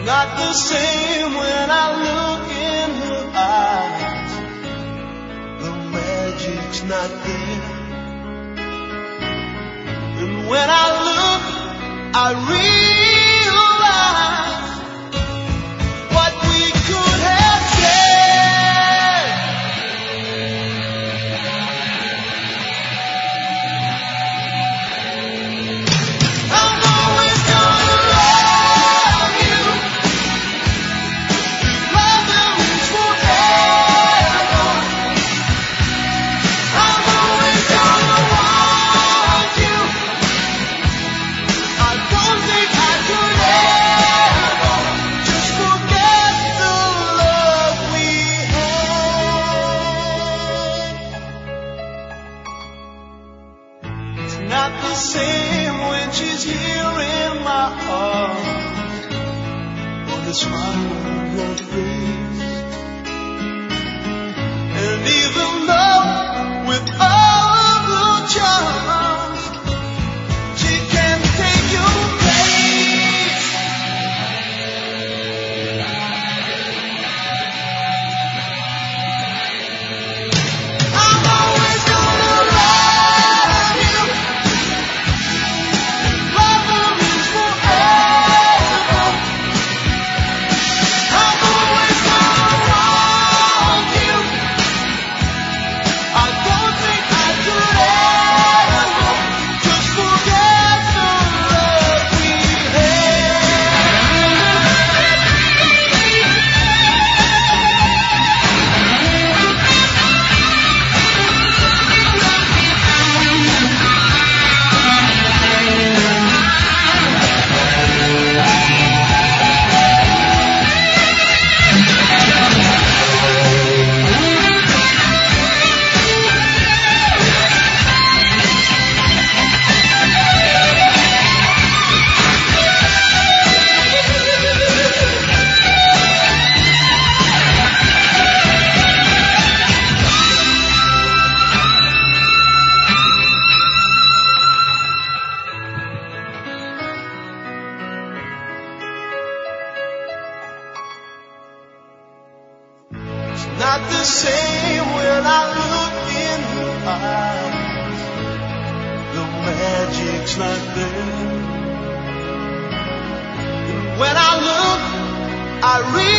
not the same when I look in her eyes. The magic's not there. And when I look, I realize what we could have said. I'm always gonna love you. Love them is forever. I'm always gonna want you. I don't think I could ever just forget the love we had. It's not the same when she's here in my arms, or the smile on her face. And even though with all the charms, she can take your place. I'm always gonna love you. Love them is forever. I'm always gonna want you. I don't think I could ever just forget the love we It's not the same when I look in her eyes. The magic's not there. And when I look, I realize